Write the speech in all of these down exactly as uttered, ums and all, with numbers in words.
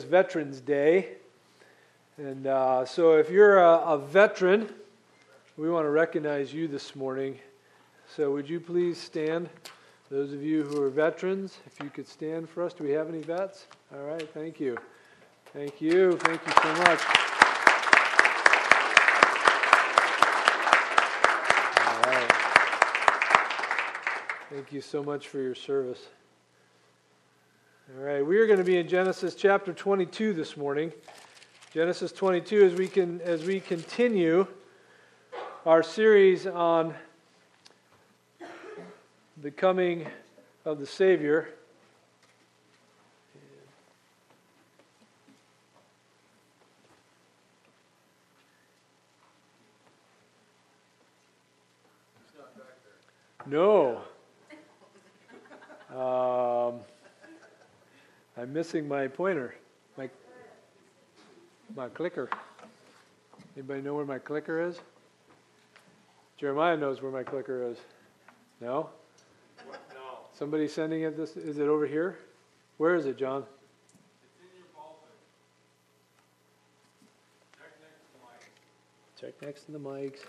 Veterans Day, and uh, so if you're a, a veteran, we want to recognize you this morning. So would you please stand? Those of you who are veterans, if you could stand for us. Do we have any vets? All right, thank you. Thank you. Thank you so much. All right. Thank you so much for your service. All right, we are going to be in Genesis chapter twenty-two this morning. Genesis twenty-two, as we can as we continue our series on the coming of the Savior. It's not back there. No. Um, I'm missing my pointer, my my clicker. Anybody know where my clicker is? Jeremiah knows where my clicker is. No? What? No. Somebody sending it this? Is it over here? Where is it, John? It's in your pulpit. Check next to the mic. Check next to the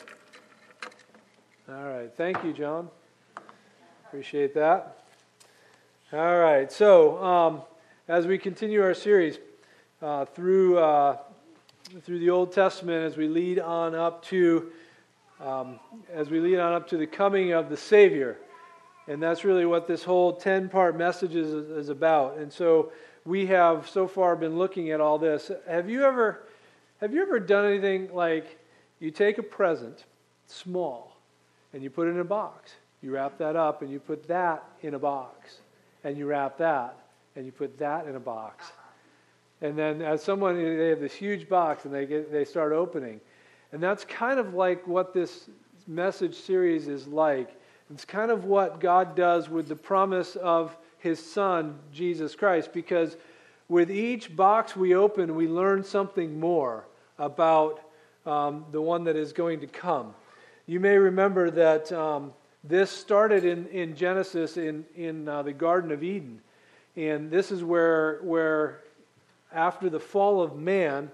mics. All right. Thank you, John. Appreciate that. All right. So, um, as we continue our series uh, through uh, through the Old Testament, as we lead on up to um, as we lead on up to the coming of the Savior, and that's really what this whole ten-part message is, is about. And so we have so far been looking at all this. Have you ever have you ever done anything like you take a present, small, and you put it in a box? You wrap that up, and you put that in a box, and you wrap that. And you put that in a box. And then as someone, they have this huge box and they get they start opening. And that's kind of like what this message series is like. It's kind of what God does with the promise of His Son, Jesus Christ. Because with each box we open, we learn something more about um, the one that is going to come. You may remember that um, this started in, in Genesis in, in uh, the Garden of Eden. And this is where, where after the fall of man,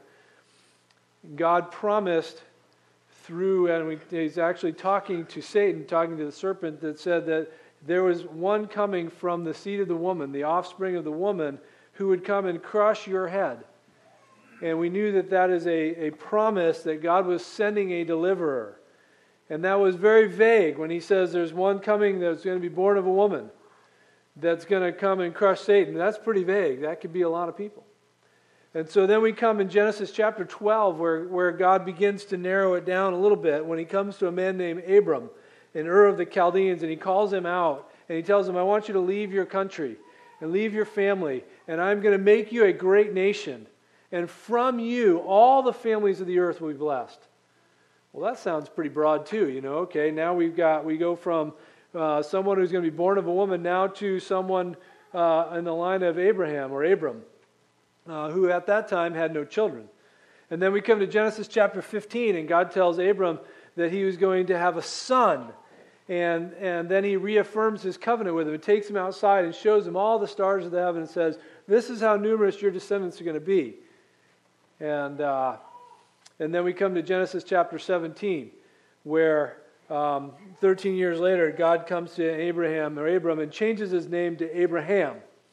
God promised through, and we, he's actually talking to Satan, talking to the serpent, that said that there was one coming from the seed of the woman, the offspring of the woman, who would come and crush your head. And we knew that that is a, a promise that God was sending a deliverer. And that was very vague when he says there's one coming that's going to be born of a woman, that's going to come and crush Satan. That's pretty vague. That could be a lot of people. And so then we come in Genesis chapter twelve where, where God begins to narrow it down a little bit when he comes to a man named Abram in Ur of the Chaldeans, and he calls him out and he tells him, I want you to leave your country and leave your family, and I'm going to make you a great nation, and from you all the families of the earth will be blessed. Well, that sounds pretty broad too, you know. Okay, now we've got, we go from Uh, someone who's going to be born of a woman now to someone uh, in the line of Abraham or Abram, uh, who at that time had no children. And then we come to Genesis chapter fifteen, and God tells Abram that he was going to have a son. And, and then he reaffirms his covenant with him and takes him outside and shows him all the stars of the heaven and says, this is how numerous your descendants are going to be. And, uh, and then we come to Genesis chapter seventeen, where Um, thirteen years later, God comes to Abraham or Abram and changes his name to Abraham,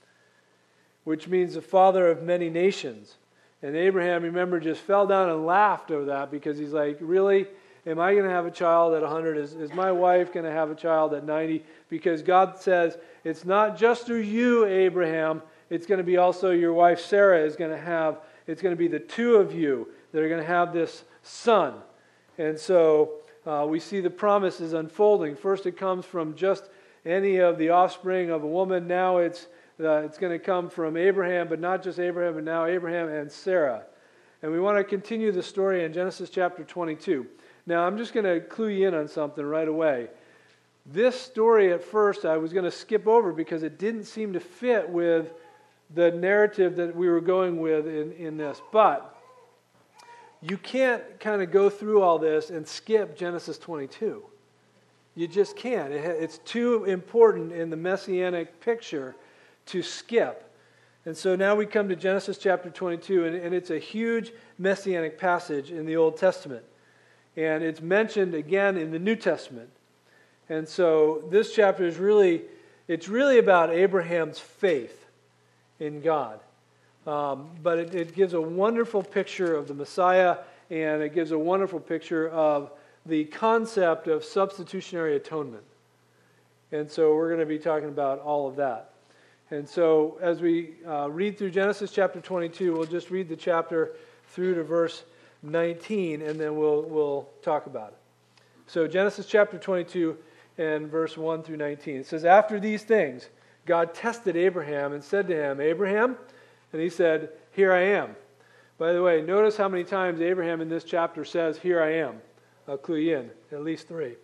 which means the father of many nations. And Abraham, remember, just fell down and laughed over that because he's like, really? Am I going to have a child at one hundred? Is, is my wife going to have a child at ninety? Because God says, it's not just through you, Abraham, it's going to be also your wife Sarah is going to have, it's going to be the two of you that are going to have this son. And so Uh, we see the promise is unfolding. First it comes from just any of the offspring of a woman. Now it's uh, it's going to come from Abraham, but not just Abraham, but now Abraham and Sarah. And we want to continue the story in Genesis chapter twenty-two. Now I'm just going to clue you in on something right away. This story at first I was going to skip over because it didn't seem to fit with the narrative that we were going with in, in this. But you can't kind of go through all this and skip Genesis twenty-two. You just can't. It's too important in the messianic picture to skip. And so now we come to Genesis chapter twenty-two, and, and it's a huge messianic passage in the Old Testament. And it's mentioned again in the New Testament. And so this chapter is really, it's really about Abraham's faith in God. Um, but it, it gives a wonderful picture of the Messiah, and it gives a wonderful picture of the concept of substitutionary atonement. And so we're going to be talking about all of that. And so as we uh, read through Genesis chapter twenty-two, we'll just read the chapter through to verse nineteen, and then we'll we'll talk about it. So Genesis chapter twenty-two and verse one through nineteen. It says, "After these things, God tested Abraham and said to him, 'Abraham?' And he said, 'Here I am.'" By the way, notice how many times Abraham in this chapter says, "Here I am." I'll clue you in, at least three.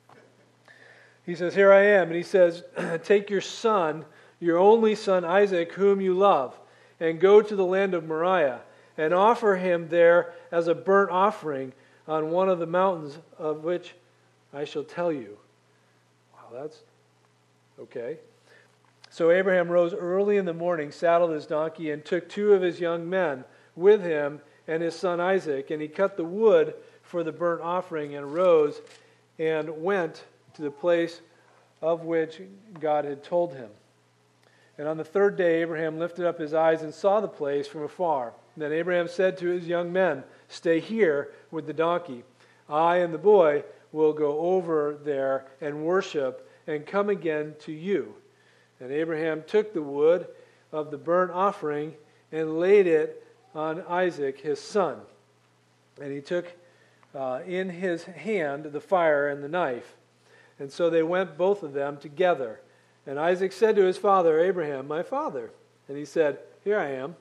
He says, "Here I am." And he says, "Take your son, your only son Isaac, whom you love, and go to the land of Moriah, and offer him there as a burnt offering on one of the mountains of which I shall tell you." Wow, that's okay. So Abraham rose early in the morning, saddled his donkey, and took two of his young men with him and his son Isaac, and he cut the wood for the burnt offering, and rose and went to the place of which God had told him. And on the third day Abraham lifted up his eyes and saw the place from afar. Then Abraham said to his young men, "Stay here with the donkey. I and the boy will go over there and worship and come again to you." And Abraham took the wood of the burnt offering and laid it on Isaac his son. And he took uh, in his hand the fire and the knife. And so they went both of them together. And Isaac said to his father, "Abraham, my father." And he said, "Here I am,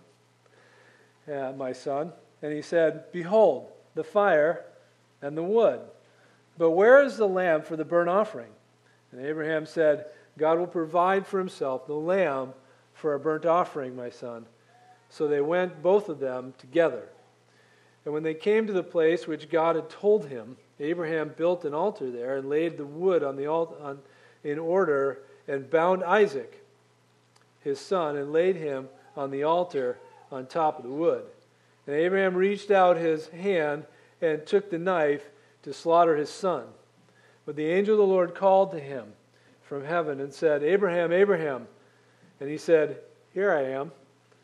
uh, my son." And he said, "Behold, the fire and the wood. But where is the lamb for the burnt offering?" And Abraham said, "God will provide for himself the lamb for a burnt offering, my son." So they went both of them together. And when they came to the place which God had told him, Abraham built an altar there and laid the wood on the altar on, in order, and bound Isaac, his son, and laid him on the altar on top of the wood. And Abraham reached out his hand and took the knife to slaughter his son. But the angel of the Lord called to him from heaven and said, "Abraham, Abraham." And he said, "Here I am."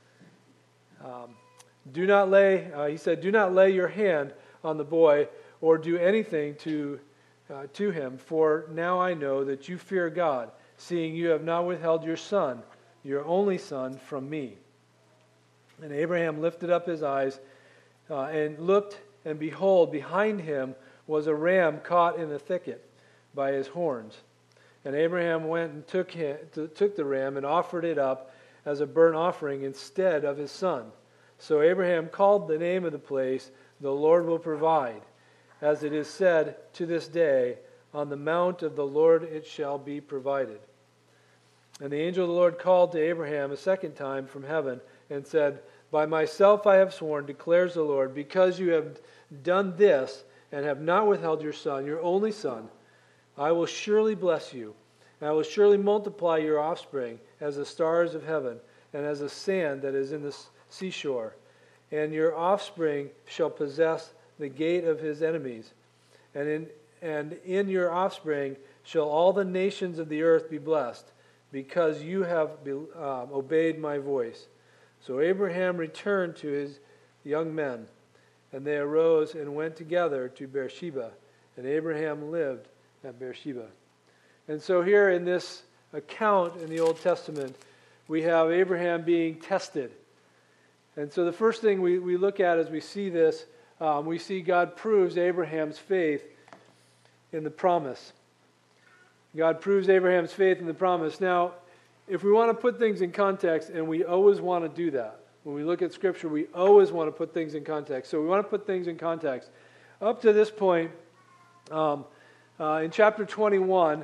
Um, do not lay, uh, he said, "Do not lay your hand on the boy or do anything to, uh, to him, for now I know that you fear God, seeing you have not withheld your son, your only son, from me." And Abraham lifted up his eyes uh, and looked, and behold, behind him was a ram caught in the thicket by his horns. And Abraham went and took, him, took the ram and offered it up as a burnt offering instead of his son. So Abraham called the name of the place, "The Lord will provide." As it is said to this day, "On the mount of the Lord it shall be provided." And the angel of the Lord called to Abraham a second time from heaven and said, "By myself I have sworn, declares the Lord, because you have done this and have not withheld your son, your only son, I will surely bless you, and I will surely multiply your offspring as the stars of heaven and as the sand that is in the seashore. And your offspring shall possess the gate of his enemies. And in, and in your offspring shall all the nations of the earth be blessed, because you have be, uh, obeyed my voice." So Abraham returned to his young men, and they arose and went together to Beersheba, and Abraham lived at Beersheba. And so here in this account in the Old Testament, we have Abraham being tested. And so the first thing we, we look at as we see this, um, we see God proves Abraham's faith in the promise. God proves Abraham's faith in the promise. Now, if we want to put things in context, and we always want to do that, when we look at Scripture, we always want to put things in context. So we want to put things in context. Up to this point, um, uh, in chapter twenty-one,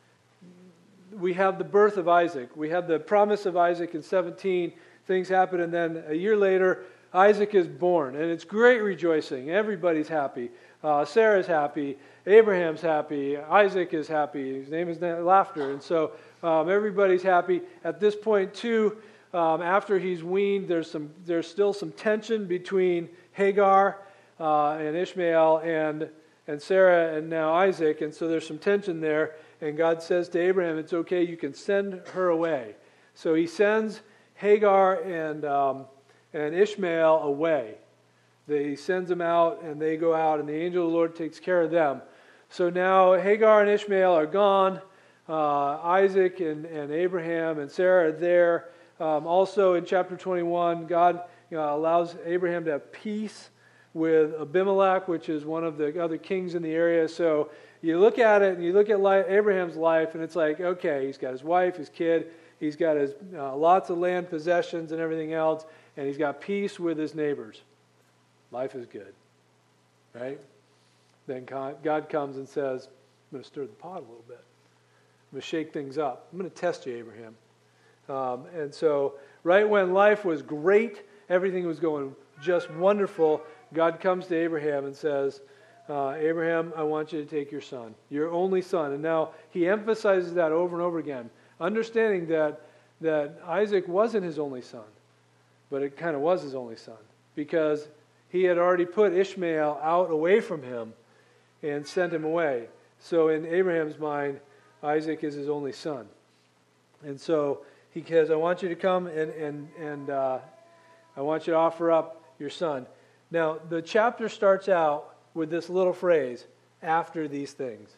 we have the birth of Isaac. We have the promise of Isaac in seventeen. Things happen, and then a year later, Isaac is born, and it's great rejoicing. Everybody's happy. Uh, Sarah's happy. Abraham's happy. Isaac is happy. His name is Laughter. And so um, everybody's happy. At this point, too, um, after he's weaned, there's some there's still some tension between Hagar uh, and Ishmael and and Sarah and now Isaac, and so there's some tension there. And God says to Abraham, "It's okay. You can send her away." So he sends Hagar and um, and Ishmael away. He sends them out, and they go out, and the angel of the Lord takes care of them. So now Hagar and Ishmael are gone. Uh, Isaac and, and Abraham and Sarah are there. Um, also in chapter twenty-one, God you know, allows Abraham to have peace with Abimelech, which is one of the other kings in the area. So you look at it, and you look at life, Abraham's life, and it's like, okay, he's got his wife, his kid, he's got his uh, lots of land possessions and everything else, and he's got peace with his neighbors. Life is good, right? Then God comes and says, I'm going to stir the pot a little bit. I'm going to shake things up. I'm going to test you, Abraham. Um, and so right when life was great, everything was going just wonderful, God comes to Abraham and says, uh, Abraham, I want you to take your son, your only son. And now he emphasizes that over and over again, understanding that, that Isaac wasn't his only son, but it kind of was his only son, because he had already put Ishmael out away from him and sent him away. So in Abraham's mind, Isaac is his only son. And so he says, I want you to come and, and, and uh, I want you to offer up your son. Now, the chapter starts out with this little phrase, after these things.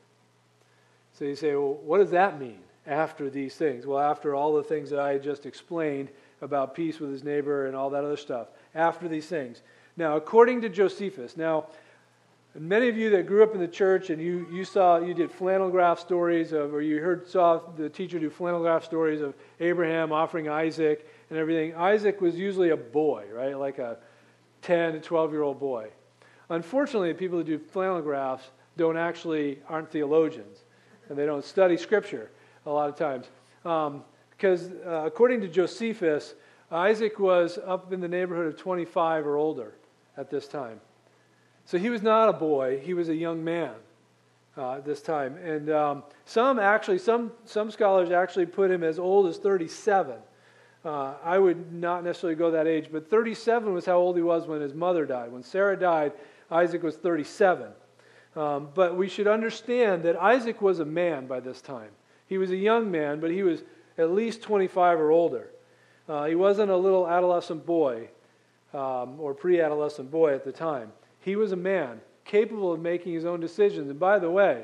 So you say, well, what does that mean, after these things? Well, after all the things that I just explained about peace with his neighbor and all that other stuff. After these things. Now, according to Josephus, now, many of you that grew up in the church and you, you saw, you did flannel graph stories of, or you heard, saw the teacher do flannel graph stories of Abraham offering Isaac and everything. Isaac was usually a boy, right? Like a ten to twelve year old boy. Unfortunately, the people who do flannel graphs don't actually, aren't theologians, and they don't study scripture a lot of times. Um, because uh, according to Josephus, Isaac was up in the neighborhood of twenty-five or older at this time. So he was not a boy, he was a young man uh, at this time. And um, some actually, some, some scholars actually put him as old as thirty-seven. Uh, I would not necessarily go that age, but thirty-seven was how old he was when his mother died. When Sarah died, Isaac was thirty-seven. Um, but we should understand that Isaac was a man by this time. He was a young man, but he was at least twenty-five or older. Uh, he wasn't a little adolescent boy um, or pre-adolescent boy at the time. He was a man capable of making his own decisions. And by the way,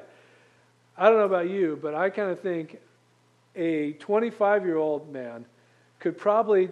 I don't know about you, but I kind of think a twenty-five-year-old man could probably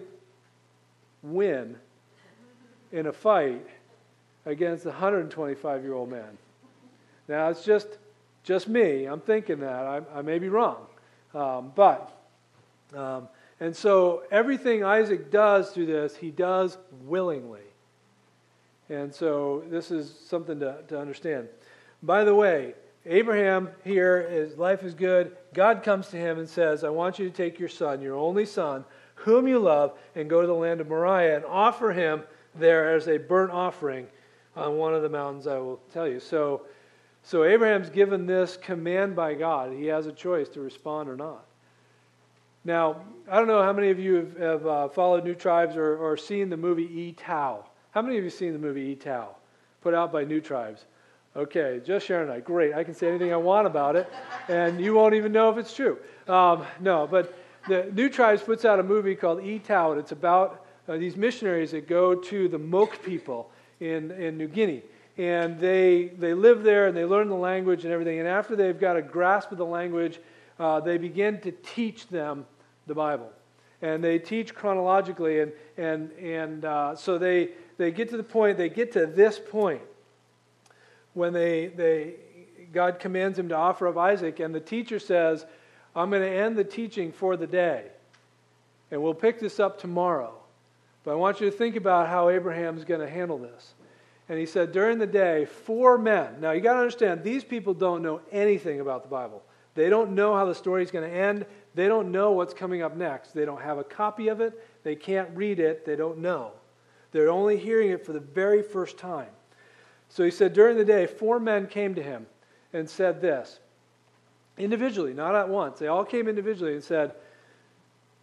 win in a fight against a one hundred twenty-five-year-old man. Now, it's just just me. I'm thinking that. I, I may be wrong. Um, but, um, and so everything Isaac does through this, he does willingly. And so this is something to, to understand. By the way, Abraham here, his life is good. God comes to him and says, I want you to take your son, your only son, whom you love, and go to the land of Moriah and offer him there as a burnt offering on one of the mountains I will tell you. So, so Abraham's given this command by God. He has a choice to respond or not. Now, I don't know how many of you have, have uh, followed New Tribes or, or seen the movie E-Tau. How many of you have seen the movie E-Tau, put out by New Tribes? Okay, just Sharon and I. Great. I can say anything I want about it, and you won't even know if it's true. Um, no, but the New Tribes puts out a movie called E-Tau, and it's about uh, these missionaries that go to the Moke people in, in New Guinea. And they, they live there, and they learn the language and everything. And after they've got a grasp of the language, uh, they begin to teach them the Bible. And they teach chronologically, and, and, and uh, so they... They get to the point, they get to this point when they, they, God commands him to offer up Isaac, and the teacher says, I'm going to end the teaching for the day, and we'll pick this up tomorrow. But I want you to think about how Abraham's going to handle this. And he said, during the day, four men. Now, you got to understand, these people don't know anything about the Bible. They don't know how the story is going to end. They don't know what's coming up next. They don't have a copy of it. They can't read it. They don't know. They're only hearing it for the very first time. So he said, during the day, four men came to him and said this, individually, not at once. They all came individually and said,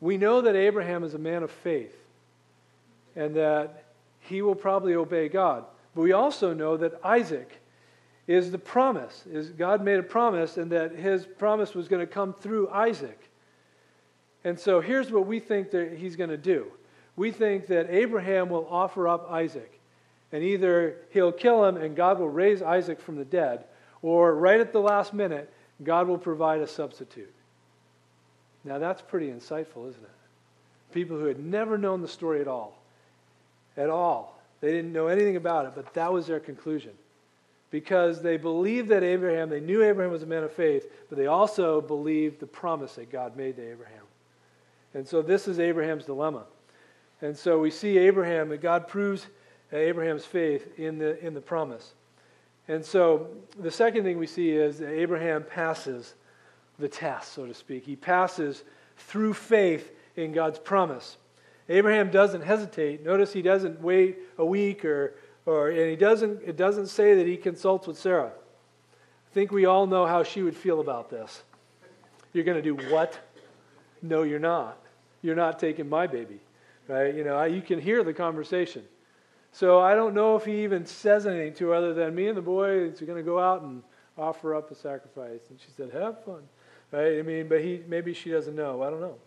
we know that Abraham is a man of faith and that he will probably obey God. But we also know that Isaac is the promise. Is God made a promise, and that his promise was going to come through Isaac. And so here's what we think that he's going to do. We think that Abraham will offer up Isaac, and either he'll kill him and God will raise Isaac from the dead, or right at the last minute, God will provide a substitute. Now that's pretty insightful, isn't it? People who had never known the story at all. At all. They didn't know anything about it, but that was their conclusion. Because they believed that Abraham, they knew Abraham was a man of faith, but they also believed the promise that God made to Abraham. And so this is Abraham's dilemma. And so we see Abraham, that God proves Abraham's faith in the in the promise. And so the second thing we see is that Abraham passes the test, so to speak. He passes through faith in God's promise. Abraham doesn't hesitate. Notice he doesn't wait a week or or and he doesn't it doesn't say that he consults with Sarah. I think we all know how she would feel about this. You're going to do what? No, you're not. You're not taking my baby. Right? You know, I, you can hear the conversation. So I don't know if he even says anything to her other than, me and the boy are going to go out and offer up a sacrifice. And she said, have fun. Right? I mean, but he maybe she doesn't know. I don't know.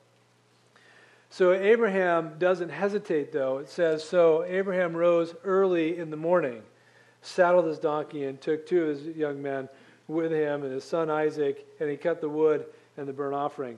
So Abraham doesn't hesitate, though. It says, so Abraham rose early in the morning, saddled his donkey, and took two of his young men with him and his son Isaac, and he cut the wood and the burnt offering.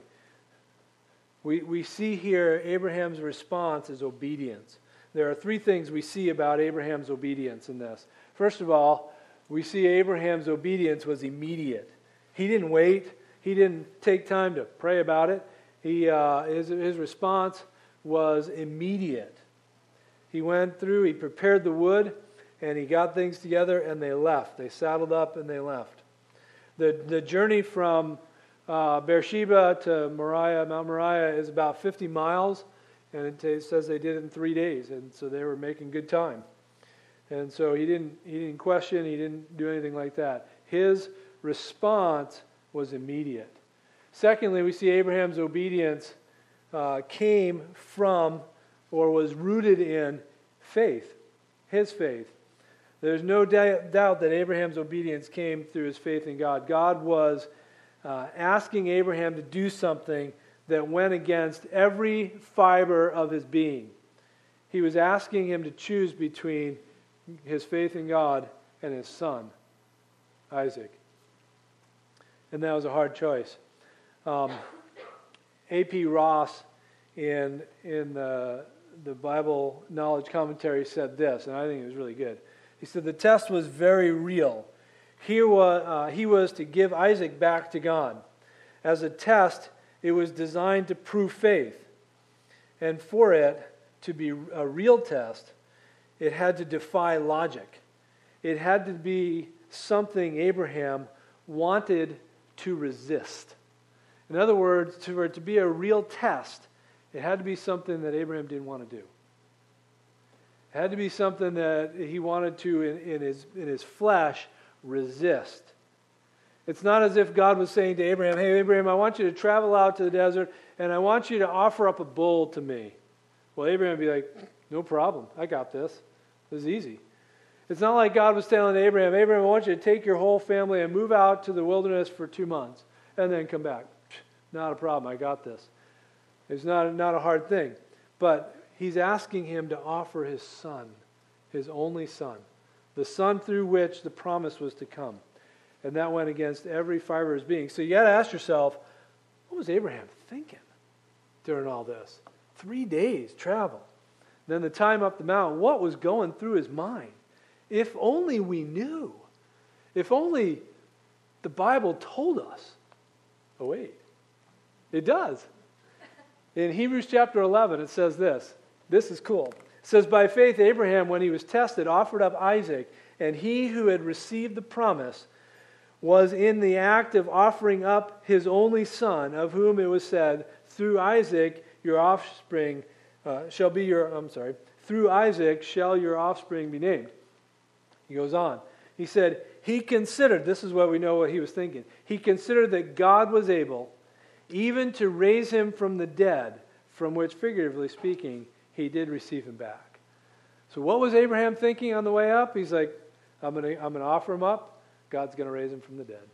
We, we see here Abraham's response is obedience. There are three things we see about Abraham's obedience in this. First of all, we see Abraham's obedience was immediate. He didn't wait. He didn't take time to pray about it. He, uh, his, his response was immediate. He went through, he prepared the wood, and he got things together, and they left. They saddled up, and they left. The, the journey from uh, Beersheba to Moriah, Mount Moriah, is about fifty miles, and it, t- it says they did it in three days, and so they were making good time. And so he didn't, he didn't question, he didn't do anything like that. His response was immediate. Secondly, we see Abraham's obedience uh, came from or was rooted in faith, his faith. There's no doubt that Abraham's obedience came through his faith in God. God was uh, asking Abraham to do something that went against every fiber of his being. He was asking him to choose between his faith in God and his son, Isaac. And that was a hard choice. Um, A P Ross in in the, the Bible Knowledge Commentary said this, and I think it was really good. He said, the test was very real. Here was, uh, he was to give Isaac back to God. As a test, it was designed to prove faith. And for it to be a real test, it had to defy logic. It had to be something Abraham wanted to resist. In other words, for it to be a real test, it had to be something that Abraham didn't want to do. It had to be something that he wanted to, in, in his in his flesh, resist. It's not as if God was saying to Abraham, hey, Abraham, I want you to travel out to the desert, and I want you to offer up a bull to me. Well, Abraham would be like, no problem. I got this. This is easy. It's not like God was telling Abraham, Abraham, I want you to take your whole family and move out to the wilderness for two months and then come back. Not a problem. I got this. It's not, not a hard thing. But he's asking him to offer his son, his only son, the son through which the promise was to come. And that went against every fiber of his being. So you got to ask yourself, what was Abraham thinking during all this? Three days travel. Then the time up the mountain, what was going through his mind? If only we knew. If only the Bible told us. Oh, wait. It does. In Hebrews chapter eleven, it says this. This is cool. It says, by faith, Abraham, when he was tested, offered up Isaac, and he who had received the promise was in the act of offering up his only son, of whom it was said, through Isaac your offspring uh, shall be your, I'm sorry, through Isaac shall your offspring be named. He goes on. He said, he considered, this is what we know what he was thinking, he considered that God was able even to raise him from the dead, from which, figuratively speaking, he did receive him back. So what was Abraham thinking on the way up? He's like, I'm going to I'm going to offer him up. God's going to raise him from the dead.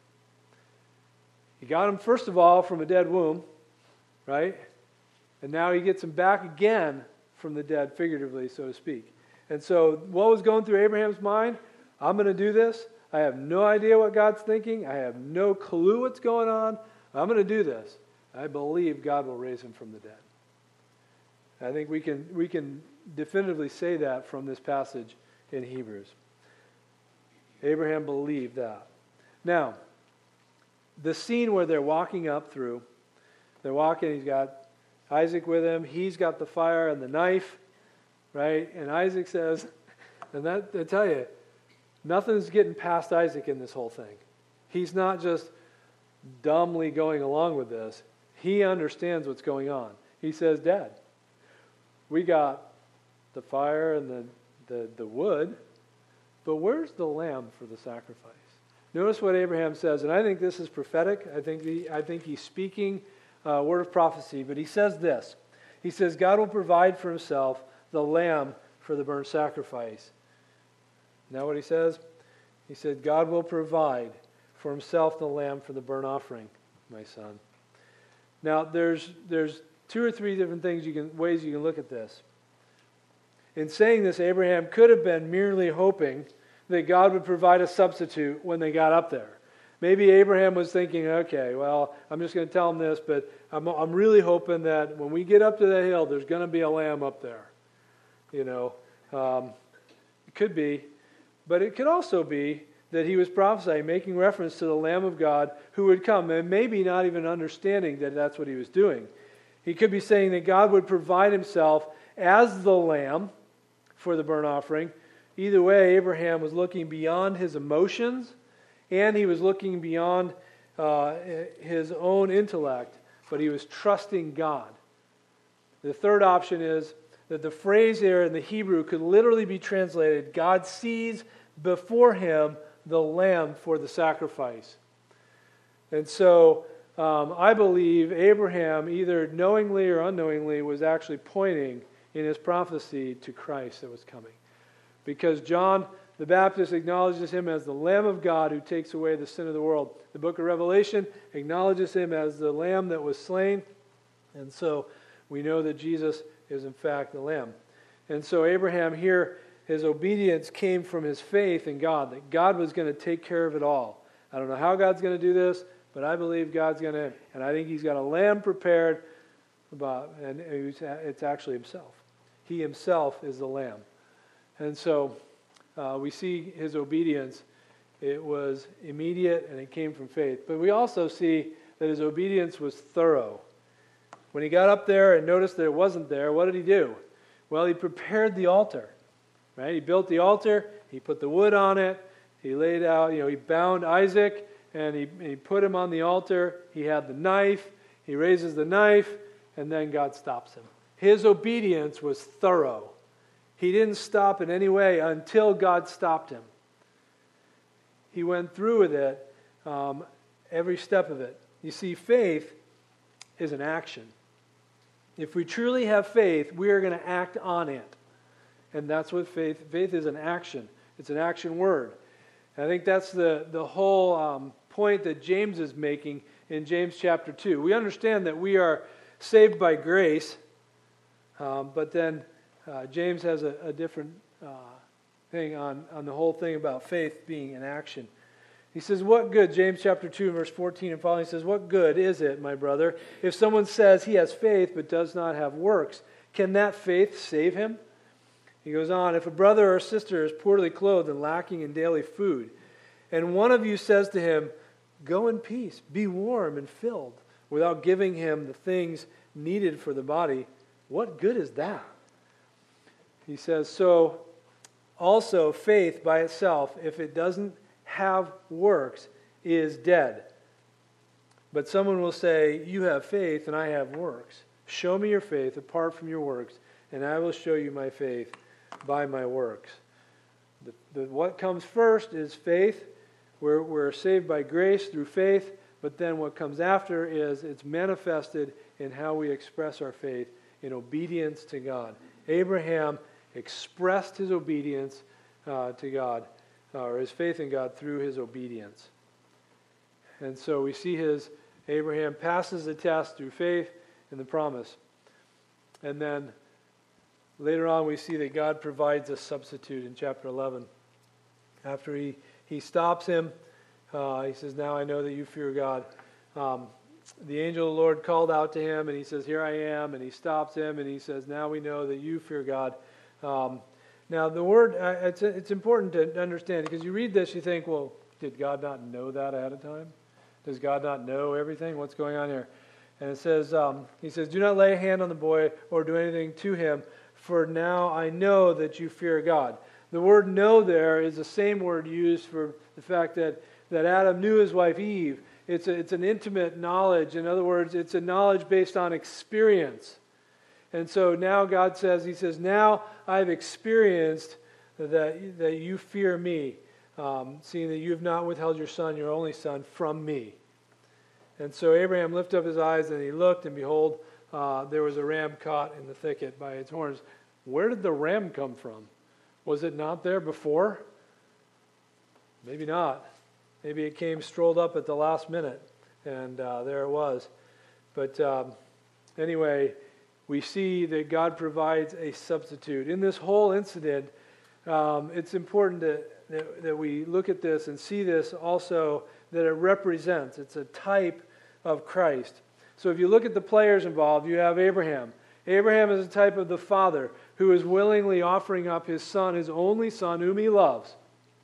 He got him, first of all, from a dead womb, right? And now he gets him back again from the dead, figuratively, so to speak. And so what was going through Abraham's mind? I'm going to do this. I have no idea what God's thinking. I have no clue what's going on. I'm going to do this. I believe God will raise him from the dead. I think we can we can definitively say that from this passage in Hebrews. Abraham believed that. Now, the scene where they're walking up through, they're walking, he's got Isaac with him, he's got the fire and the knife, right? And Isaac says, and that, I tell you, nothing's getting past Isaac in this whole thing. He's not just dumbly going along with this. He understands what's going on. He says, Dad, we got the fire and the, the, the wood, but where's the lamb for the sacrifice? Notice what Abraham says, and I think this is prophetic. I think the, I think he's speaking a uh, word of prophecy, but he says this. He says, God will provide for himself the lamb for the burnt sacrifice. Now what he says? He said, God will provide for himself the lamb for the burnt offering, my son. Now there's there's two or three different things you can ways you can look at this. In saying this, Abraham could have been merely hoping that God would provide a substitute when they got up there. Maybe Abraham was thinking, okay, well, I'm just going to tell him this, but I'm, I'm really hoping that when we get up to the hill, there's going to be a lamb up there. You know, um, it could be. But it could also be that he was prophesying, making reference to the Lamb of God who would come, and maybe not even understanding that that's what he was doing. He could be saying that God would provide himself as the lamb for the burnt offering. Either way, Abraham was looking beyond his emotions, and he was looking beyond uh, his own intellect, but he was trusting God. The third option is that the phrase there in the Hebrew could literally be translated, God sees before him the lamb for the sacrifice. And so um, I believe Abraham, either knowingly or unknowingly, was actually pointing in his prophecy to Christ that was coming. Because John the Baptist acknowledges him as the Lamb of God who takes away the sin of the world. The book of Revelation acknowledges him as the Lamb that was slain. And so we know that Jesus is in fact the Lamb. And so Abraham here, his obedience came from his faith in God, that God was going to take care of it all. I don't know how God's going to do this, but I believe God's going to, and I think he's got a lamb prepared, about, and it's actually himself. He himself is the lamb. And so uh, we see his obedience. It was immediate and it came from faith. But we also see that his obedience was thorough. When he got up there and noticed that it wasn't there, what did he do? Well, he prepared the altar. Right? He built the altar, he put the wood on it, he laid out, you know, he bound Isaac, and he, he put him on the altar. He had the knife, he raises the knife, and then God stops him. His obedience was thorough. He didn't stop in any way until God stopped him. He went through with it, um, every step of it. You see, faith is an action. If we truly have faith, we are going to act on it. And that's what faith, faith is an action. It's an action word. And I think that's the, the whole um, point that James is making in James chapter two. We understand that we are saved by grace, um, but then uh, James has a, a different uh, thing on, on the whole thing about faith being an action. He says, what good, James chapter two, verse fourteen and following, he says, what good is it, my brother, if someone says he has faith but does not have works? Can that faith save him? He goes on, if a brother or sister is poorly clothed and lacking in daily food, and one of you says to him, go in peace, be warm and filled, without giving him the things needed for the body, what good is that? He says, so also faith by itself, if it doesn't have works, is dead. But someone will say, you have faith and I have works. Show me your faith apart from your works, and I will show you my faith by my works. The, the, what comes first is faith. We're, we're saved by grace through faith, but then what comes after is it's manifested in how we express our faith in obedience to God. Abraham expressed his obedience uh, to God, uh, or his faith in God through his obedience. And so we see his, Abraham passes the test through faith in the promise. And then later on we see that God provides a substitute in chapter eleven. After he, he stops him, uh, he says, now I know that you fear God. Um, the angel of the Lord called out to him, and he says, here I am. And he stops him, and he says, now we know that you fear God. Um, now the word, uh, it's, it's important to understand, because you read this, you think, well, did God not know that ahead of time? Does God not know everything? What's going on here? And it says, um, he says, do not lay a hand on the boy or do anything to him, for now I know that you fear God. The word know there is the same word used for the fact that, that Adam knew his wife Eve. It's, a, it's an intimate knowledge. In other words, it's a knowledge based on experience. And so now God says, he says, now I've experienced that, that you fear me, um, seeing that you have not withheld your son, your only son, from me. And so Abraham lifted up his eyes, and he looked, and behold, uh, there was a ram caught in the thicket by its horns. Where did the ram come from? Was it not there before? Maybe not. Maybe it came strolled up at the last minute, and uh, there it was. But um, anyway, we see that God provides a substitute. In this whole incident, um, it's important to, that, that we look at this and see this also, that it represents, it's a type of Christ. So if you look at the players involved, you have Abraham. Abraham is a type of the father who is willingly offering up his son, his only son, whom he loves.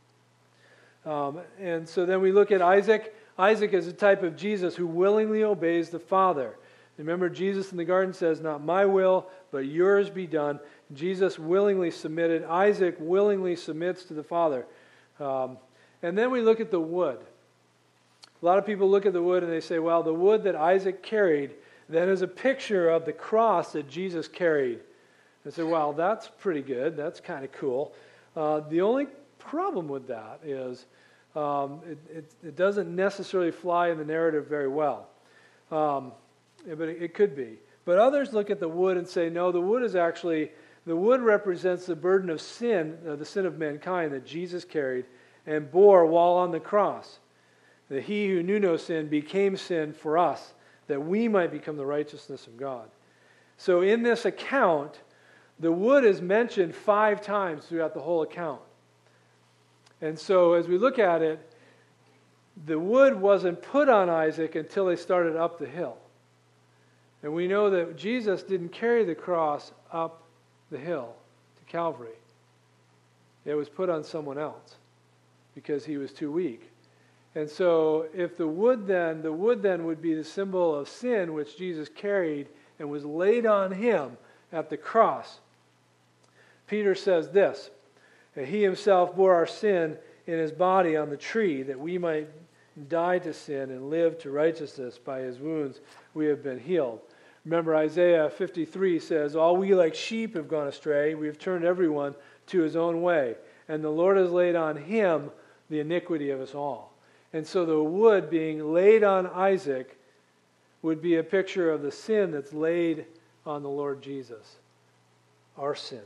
Um, and so then we look at Isaac. Isaac is a type of Jesus who willingly obeys the Father. Remember, Jesus in the garden says, not my will, but yours be done. Jesus willingly submitted. Isaac willingly submits to the Father. Um, and then we look at the wood. A lot of people look at the wood and they say, well, the wood that Isaac carried then is a picture of the cross that Jesus carried. And say, well, that's pretty good. That's kind of cool. Uh, the only problem with that is um, it, it, it doesn't necessarily fly in the narrative very well. Um, but it, it could be. But others look at the wood and say, no, the wood is actually, the wood represents the burden of sin, uh, the sin of mankind that Jesus carried and bore while on the cross. That he who knew no sin became sin for us, that we might become the righteousness of God. So in this account, the wood is mentioned five times throughout the whole account. And so as we look at it, the wood wasn't put on Isaac until they started up the hill. And we know that Jesus didn't carry the cross up the hill to Calvary. It was put on someone else because he was too weak. And so if the wood then, the wood then would be the symbol of sin which Jesus carried and was laid on him at the cross. Peter says this, that he himself bore our sin in his body on the tree, that we might die to sin and live to righteousness. By his wounds we have been healed. Remember, Isaiah fifty-three says, all we like sheep have gone astray. We have turned everyone to his own way. And the Lord has laid on him the iniquity of us all. And so the wood being laid on Isaac would be a picture of the sin that's laid on the Lord Jesus, our sin.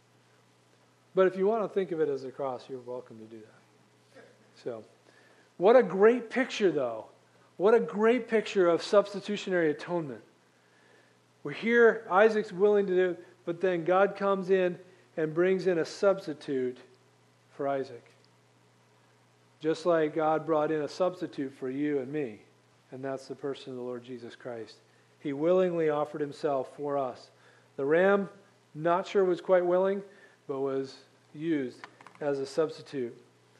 But if you want to think of it as a cross, you're welcome to do that. So, what a great picture, though. What a great picture of substitutionary atonement. We're here, Isaac's willing to do it, but then God comes in and brings in a substitute for Isaac. Just like God brought in a substitute for you and me, and that's the person of the Lord Jesus Christ. He willingly offered himself for us. The ram, not sure was quite willing, but was used as a substitute.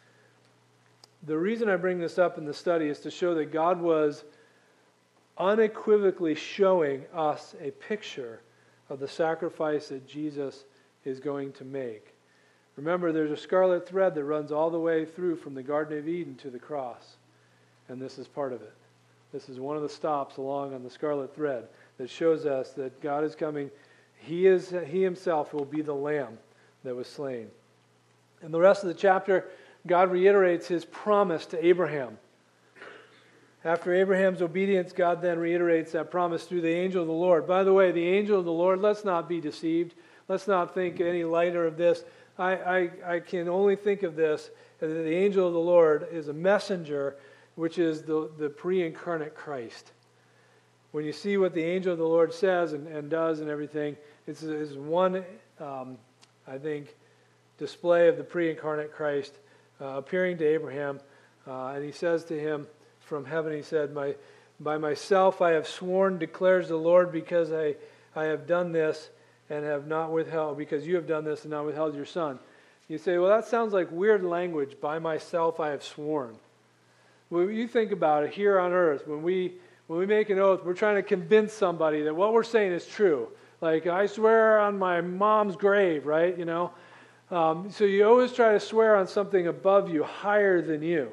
The reason I bring this up in the study is to show that God was unequivocally showing us a picture of the sacrifice that Jesus is going to make. Remember, there's a scarlet thread that runs all the way through from the Garden of Eden to the cross. And this is part of it. This is one of the stops along on the scarlet thread that shows us that God is coming. He is, He himself will be the lamb that was slain. In the rest of the chapter, God reiterates his promise to Abraham. After Abraham's obedience, God then reiterates that promise through the angel of the Lord. By the way, the angel of the Lord, let's not be deceived. Let's not think any lighter of this. I, I, I can only think of this as that the angel of the Lord is a messenger, which is the, the pre-incarnate Christ. When you see what the angel of the Lord says and, and does and everything, it's, it's one, um, I think, display of the pre-incarnate Christ uh, appearing to Abraham. Uh, and he says to him, from heaven, he said, "My, by myself I have sworn, declares the Lord, because I, I have done this and have not withheld, because you have done this and not withheld your son." You say, well, that sounds like weird language. By myself I have sworn. When you think about it, here on earth, when we when we make an oath, we're trying to convince somebody that what we're saying is true. Like, I swear on my mom's grave, right? You know. Um, so you always try to swear on something above you, higher than you.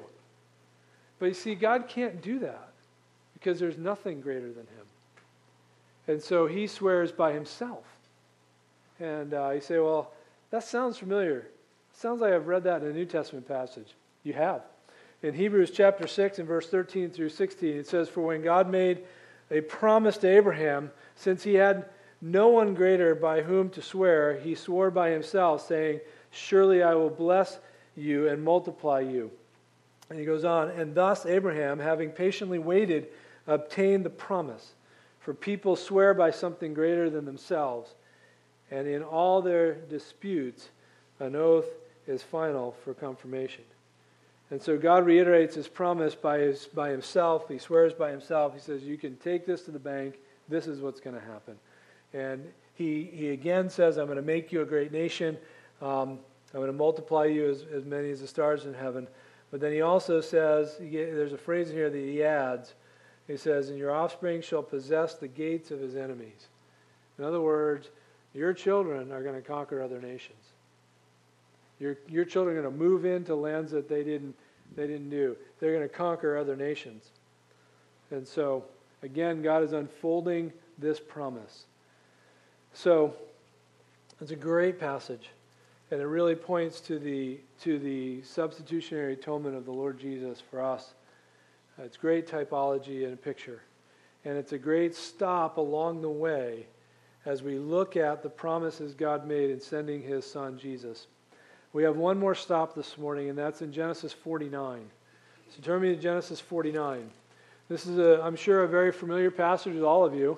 But you see, God can't do that because there's nothing greater than him. And so he swears by himself. And uh, you say, well, that sounds familiar. Sounds like I've read that in a New Testament passage. You have. In Hebrews chapter six and verse thirteen through sixteen, it says, "For when God made a promise to Abraham, since he had no one greater by whom to swear, he swore by himself, saying, 'Surely I will bless you and multiply you.'" And he goes on, "And thus Abraham, having patiently waited, obtained the promise. For people swear by something greater than themselves, and in all their disputes, an oath is final for confirmation." And so God reiterates his promise by his by himself. He swears by himself. He says, you can take this to the bank. This is what's going to happen. And he he again says, "I'm going to make you a great nation. Um, I'm going to multiply you as, as many as the stars in heaven." But then he also says, there's a phrase in here that he adds. He says, "And your offspring shall possess the gates of his enemies." In other words, your children are going to conquer other nations. Your your children are going to move into lands that they didn't they didn't do. They're going to conquer other nations. And so, again, God is unfolding this promise. So, it's a great passage. And it really points to the to the substitutionary atonement of the Lord Jesus for us. Uh, it's great typology and a picture. And it's a great stop along the way as we look at the promises God made in sending his son Jesus. We have one more stop this morning, and that's in Genesis forty-nine. So turn me to Genesis forty-nine. This is, a, I'm sure, a very familiar passage with all of you.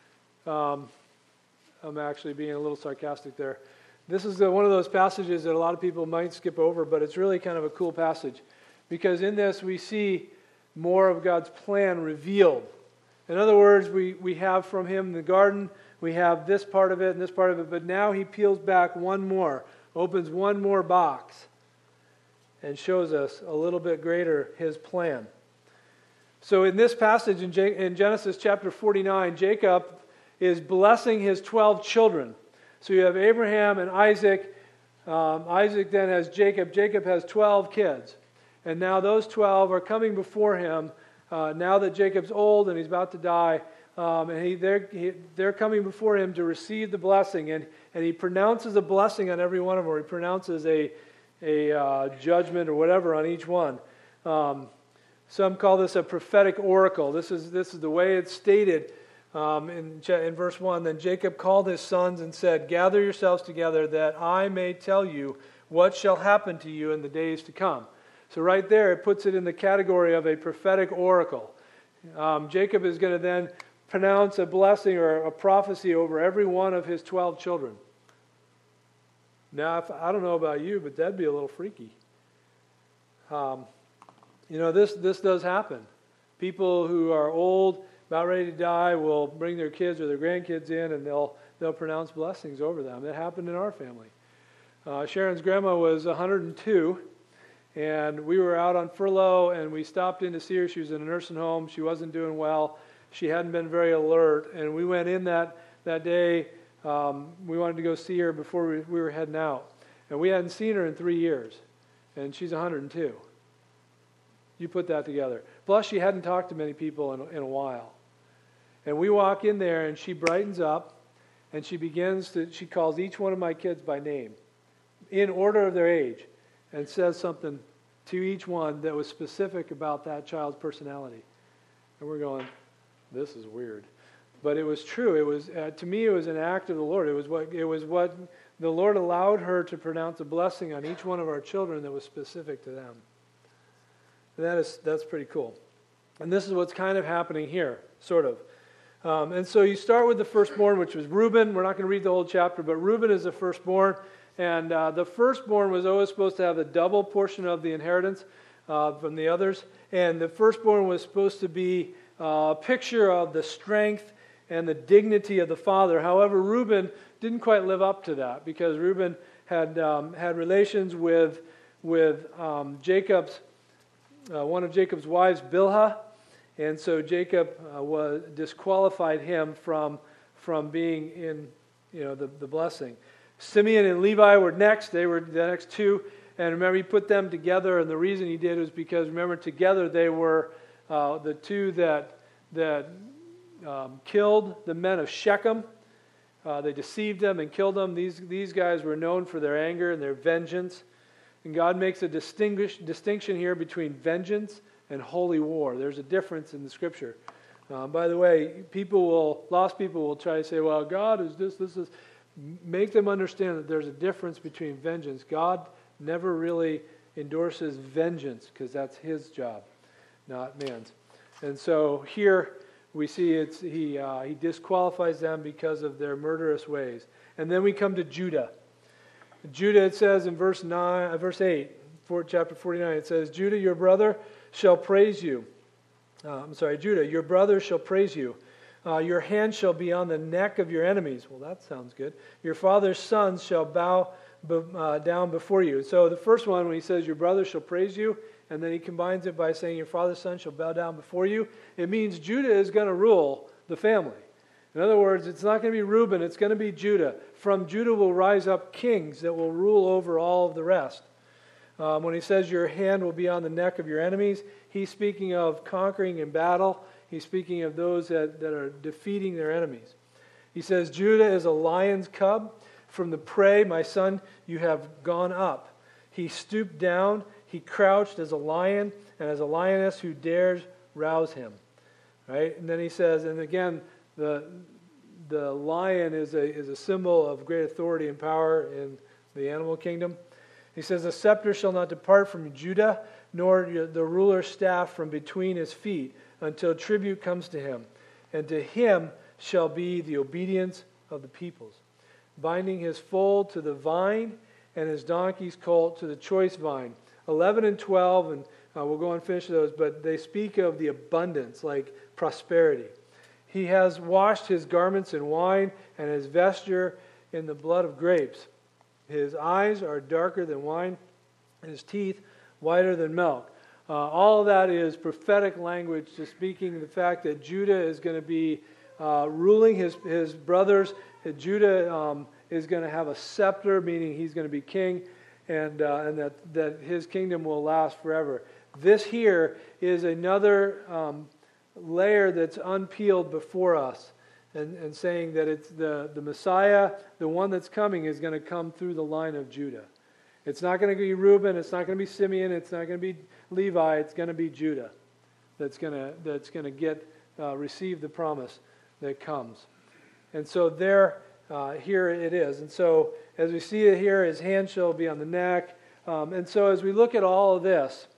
Um, I'm actually being a little sarcastic there. This is the, one of those passages that a lot of people might skip over, but it's really kind of a cool passage. Because in this we see more of God's plan revealed. In other words, we, we have from him the garden, we have this part of it and this part of it, but now he peels back one more, opens one more box, and shows us a little bit greater his plan. So in this passage in, J- in Genesis chapter forty-nine, Jacob is blessing his twelve children. So you have Abraham and Isaac. Um, Isaac then has Jacob. Jacob has twelve kids. And now those twelve are coming before him uh, now that Jacob's old and he's about to die. Um, and he, they're, he, they're coming before him to receive the blessing. And, and he pronounces a blessing on every one of them, or he pronounces a, a uh, judgment or whatever on each one. Um, some call this a prophetic oracle. This is, this is the way it's stated. Um, in, in verse one, "Then Jacob called his sons and said, 'Gather yourselves together, that I may tell you what shall happen to you in the days to come.'" So right there, it puts it in the category of a prophetic oracle. Um, Jacob is going to then pronounce a blessing or a prophecy over every one of his twelve children. Now, if, I don't know about you, but that'd be a little freaky. Um, you know, this this does happen. People who are old, about ready to die, will bring their kids or their grandkids in, and they'll they'll pronounce blessings over them. That happened in our family. Uh, Sharon's grandma was one hundred two, and we were out on furlough, and we stopped in to see her. She was in a nursing home. She wasn't doing well. She hadn't been very alert, and we went in that that day. Um, we wanted to go see her before we, we were heading out, and we hadn't seen her in three years, and she's one hundred two. You put that together. Plus, she hadn't talked to many people in, in a while. And we walk in there, and she brightens up, and she begins to, she calls each one of my kids by name, in order of their age, and says something to each one that was specific about that child's personality. And we're going, this is weird. But it was true. It was uh, to me, it was an act of the Lord. It was what it was what the Lord allowed her to pronounce a blessing on each one of our children that was specific to them. And that is that's pretty cool. And this is what's kind of happening here, sort of. Um, and so you start with the firstborn, which was Reuben. We're not going to read the whole chapter, but Reuben is the firstborn. And uh, the firstborn was always supposed to have a double portion of the inheritance uh, from the others. And the firstborn was supposed to be uh, a picture of the strength and the dignity of the father. However, Reuben didn't quite live up to that because Reuben had um, had relations with with um, Jacob's uh, one of Jacob's wives, Bilhah, and so Jacob uh, was disqualified him from from being in you know the, the blessing. Simeon and Levi were next; they were the next two, and remember he put them together, and the reason he did was because remember together they were uh, the two that that. Um, killed the men of Shechem. Uh, they deceived them and killed them. These, these guys were known for their anger and their vengeance. And God makes a distinguish, distinction here between vengeance and holy war. There's a difference in the Scripture. Uh, by the way, people will, lost people will try to say, well, God is this, this is. Make them understand that there's a difference between vengeance. God never really endorses vengeance because that's His job, not man's. And so here, we see it's he uh, he disqualifies them because of their murderous ways. And then we come to Judah. Judah, it says in verse nine, uh, verse eight, for chapter forty-nine, it says, Judah, your brother shall praise you. Uh, I'm sorry, Judah, your brother shall praise you. Uh, your hand shall be on the neck of your enemies. Well, that sounds good. Your father's sons shall bow be, uh, down before you. So the first one, when he says, your brother shall praise you, and then he combines it by saying, your father's son shall bow down before you. It means Judah is going to rule the family. In other words, it's not going to be Reuben, it's going to be Judah. From Judah will rise up kings that will rule over all of the rest. Um, when he says your hand will be on the neck of your enemies, he's speaking of conquering in battle. He's speaking of those that, that are defeating their enemies. He says, Judah is a lion's cub. From the prey, my son, you have gone up. He stooped down. He crouched as a lion, and as a lioness who dares rouse him. Right? And then he says, and again, the the lion is a is a symbol of great authority and power in the animal kingdom. He says, the scepter shall not depart from Judah, nor the ruler's staff from between his feet, until tribute comes to him. And to him shall be the obedience of the peoples, binding his foal to the vine, and his donkey's colt to the choice vine. eleven and twelve, and uh, we'll go and finish those, but they speak of the abundance, like prosperity. He has washed his garments in wine, and his vesture in the blood of grapes. His eyes are darker than wine, and his teeth whiter than milk. Uh, all of that is prophetic language, just speaking the fact that Judah is going to be uh, ruling his, his brothers. Judah um, is going to have a scepter, meaning he's going to be king, and uh, and that, that his kingdom will last forever. This here is another um, layer that's unpeeled before us, and, and saying that it's the, the Messiah, the one that's coming, is going to come through the line of Judah. It's not going to be Reuben, it's not going to be Simeon, it's not going to be Levi, it's going to be Judah that's going to that's going to get uh, receive the promise that comes. And so there, uh, here it is. And so as we see it here, his hand shall be on the neck. Um, and so as we look at all of this,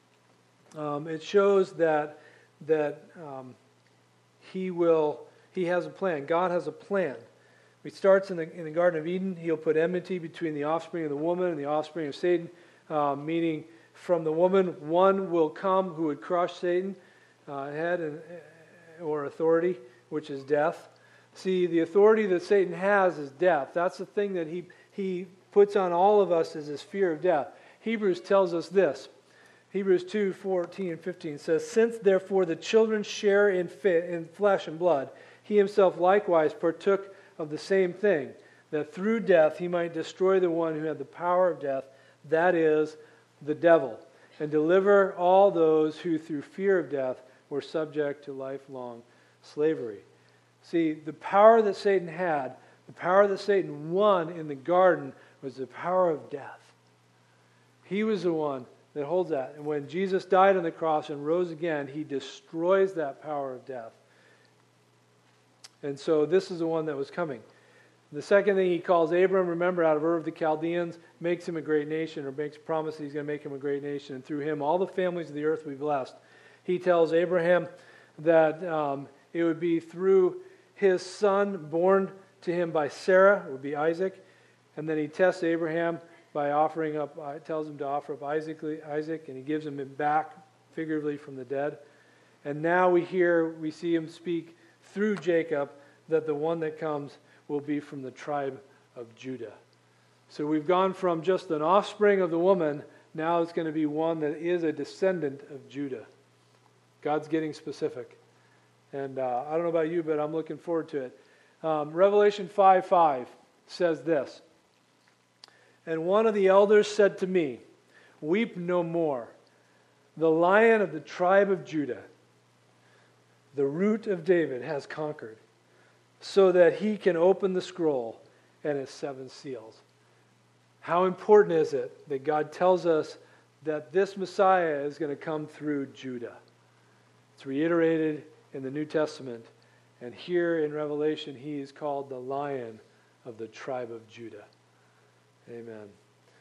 um, it shows that that um, he will he has a plan. God has a plan. He starts in the in the Garden of Eden. He'll put enmity between the offspring of the woman and the offspring of Satan, uh, meaning from the woman one will come who would crush Satan, uh, head and or authority, which is death. See, the authority that Satan has is death. That's the thing that he he puts on all of us, is this fear of death. Hebrews tells us this. Hebrews two, fourteen and fifteen says, since therefore the children share in, fit, in flesh and blood, he himself likewise partook of the same thing, that through death he might destroy the one who had the power of death, that is, the devil, and deliver all those who through fear of death were subject to lifelong slavery. See, the power that Satan had, the power that Satan won in the garden, was the power of death. He was the one that holds that. And when Jesus died on the cross and rose again, he destroys that power of death. And so this is the one that was coming. The second thing he calls Abram, remember, out of Ur of the Chaldeans, makes him a great nation, or makes a promise that he's going to make him a great nation. And through him, all the families of the earth will be blessed. He tells Abraham that um, it would be through his son born to him by Sarah, it would be Isaac. And then he tests Abraham by offering up, uh, tells him to offer up Isaac, Isaac, and he gives him back figuratively from the dead. And now we hear, we see him speak through Jacob that the one that comes will be from the tribe of Judah. So we've gone from just an offspring of the woman, now it's going to be one that is a descendant of Judah. God's getting specific. And uh, I don't know about you, but I'm looking forward to it. Um, Revelation five five says this, "And one of the elders said to me, 'Weep no more. The Lion of the tribe of Judah, the root of David, has conquered, so that he can open the scroll and its seven seals.'" How important is it that God tells us that this Messiah is going to come through Judah? It's reiterated in the New Testament. And here in Revelation, he is called the Lion of the tribe of Judah. Amen.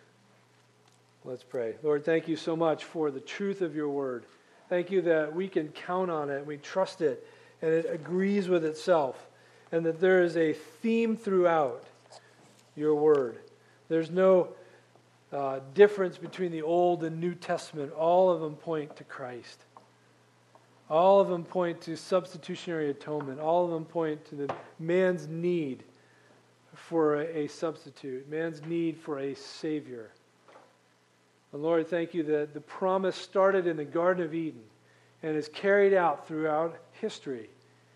Let's pray. Lord, thank you so much for the truth of your word. Thank you that we can count on it, we trust it, and it agrees with itself, and that there is a theme throughout your word. There's no uh, difference between the Old and New Testament. All of them point to Christ. All of them point to substitutionary atonement. All of them point to the man's need for a, a substitute, man's need for a Savior. And Lord, thank you that the promise started in the Garden of Eden and is carried out throughout history.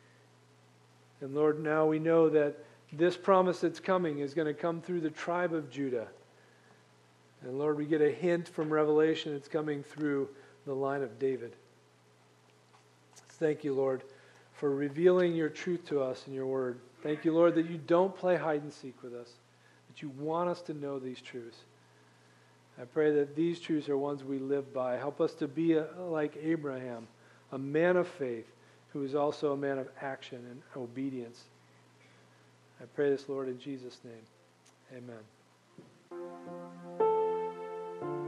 And Lord, now we know that this promise that's coming is going to come through the tribe of Judah. And Lord, we get a hint from Revelation it's coming through the line of David. Thank you, Lord, for revealing your truth to us in your word. Thank you, Lord, that you don't play hide and seek with us, that you want us to know these truths. I pray that these truths are ones we live by. Help us to be a, like Abraham, a man of faith, who is also a man of action and obedience. I pray this, Lord, in Jesus' name. Amen.